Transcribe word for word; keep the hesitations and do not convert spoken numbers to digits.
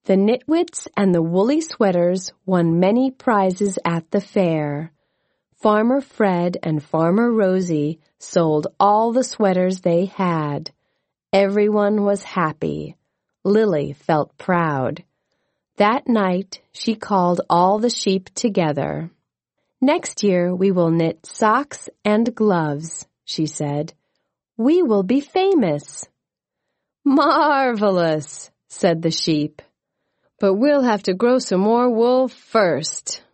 The Nitwits and the Woolly Sweaters won many prizes at the fair. Farmer Fred and Farmer Rosie sold all the sweaters they had. Everyone was happy. Lily felt proud. That night, she called all the sheep together. "Next year we will knit socks and gloves," she said. "We will be famous." "Marvelous," said the sheep. "But we'll have to grow some more wool first."